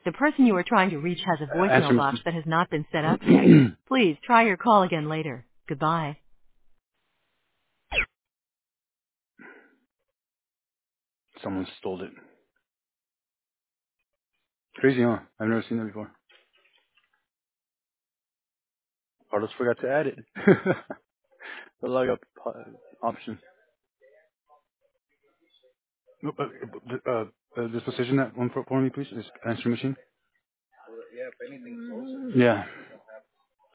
The person you are trying to reach has a Answer voicemail box that has not been set up yet. machine. Please try your call again later. Goodbye. Someone stole it. Crazy, huh? I've never seen that before. Carlos forgot to add it. The log up option. Nope, just position that one for me, please. This answer machine. Yeah.